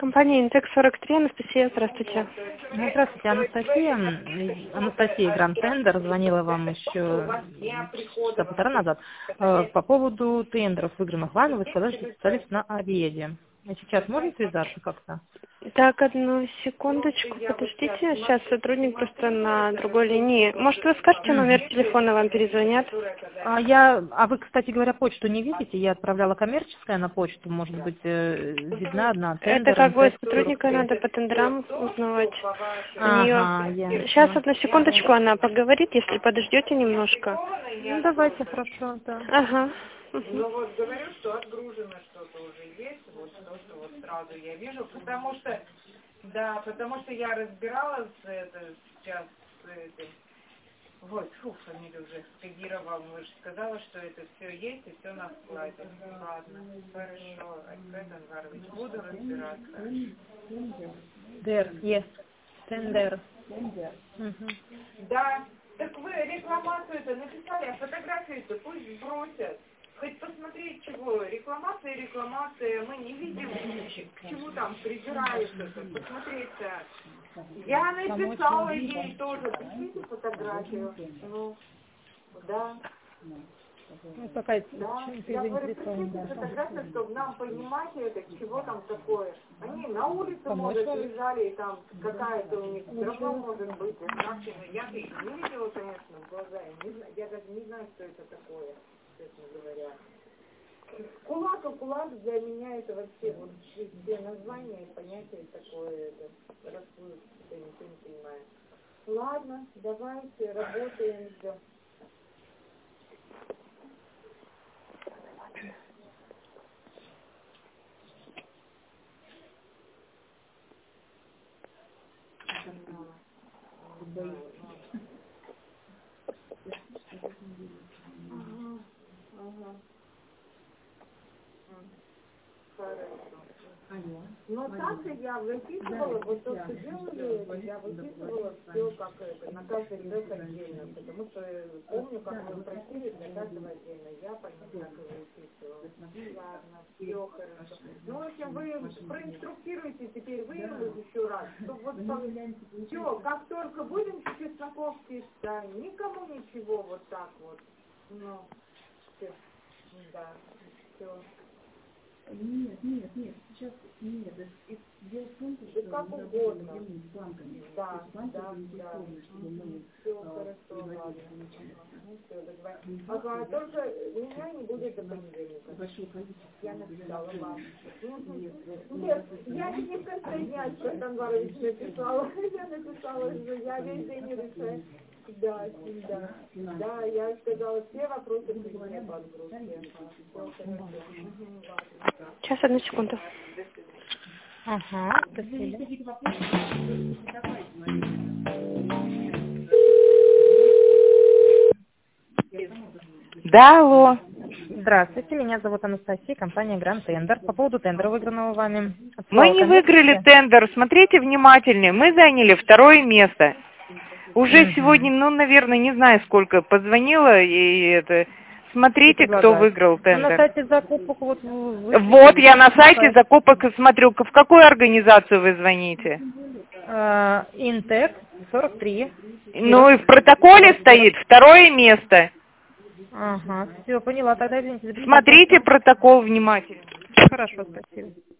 Компания Интекс 43, Анастасия, здравствуйте. Здравствуйте, Анастасия. Анастасия Гранд Тендер звонила вам еще часа полтора назад по поводу тендеров, выигранных вами. Вы сказали, что специалист на обеде. А сейчас можно связаться как-то? Так, одну секундочку, подождите, сейчас сотрудник просто на другой линии. Может, вы скажете номер телефона, вам перезвонят? А вы, кстати говоря, почту не видите? Я отправляла коммерческая на почту, может быть, видна одна тендер. Это как бы сотрудника надо по тендерам узнавать. Сейчас, одну секундочку, она поговорит, если подождете немножко. Ну, давайте, хорошо, да. Ага. Ну вот говорю, что отгружено что-то уже есть, вот то, что вот сразу я вижу, потому что я разбиралась сейчас с этим. Вот, фамилию уже скодировал, вы же сказала, что это все есть и все на складе. Ладно, хорошо, Альфред Анварович, буду разбираться. Тендер. Да, так вы рекламацию-то написали, а фотографию-то пусть бросят. Хоть посмотреть чего, рекламация, мы не видим, к чему там придираются-то, посмотреть-то. Я написала ей тоже, пришлите фотографию. Ну, да. Ну, такая, да. Я говорю, пришлите фотографию, чтобы нам понимать это, чего там такое. Они на улице, может, лежали, и там какая-то у них все равно может быть. Я-то их не видела, конечно, в глаза. Я даже не знаю, что это такое, честно говоря. Кулак для меня это вообще вот все названия и понятия такое, это расплывчатое, ничего не понимаю. Ладно, давайте, работаем, все. Но так я выписывала, вот то, что делали, я выписывала все как это, на каждый трек отдельно, потому что помню, как вы просили для каждого отдельно, я по ним так и выписывала. Ладно, все хорошо. Ну, в общем, вы проинструктируете теперь вы еще раз, чтобы вот все, как только будем чесноковские, да, никому ничего вот так вот. Ну, все, да, все. Нет, сейчас нет. Дело в том, что как мы угодно. работаем с банками. Да, Чтобы мы все хорошо, ладно. Ну, все, договорились. Ага, только меня не будет до понедельника. Большое количество. Я написала вам. Нет, я не в конце дня, что Анварович написала. Я написала, что я весь день не решаю. Да, я сказала, все вопросы при мне по отгрузке. Сейчас, одну секунду. Ага, спасибо. Да, алло. Здравствуйте, меня зовут Анастасия, компания Гранд Тендер. По поводу тендера, выигранного вами. Мы не выиграли тендер, смотрите внимательнее, мы заняли 2 место. Уже сегодня, ну, наверное, не знаю сколько, позвонила и это... Смотрите, кто выиграл тендер. На сайте закупок Вот я на сайте закупок смотрю. В какую организацию вы звоните? Интекс 43. Ну и в протоколе стоит 2 место. Ага, все, поняла. Тогда извините. Смотрите протокол внимательно. Хорошо, спасибо.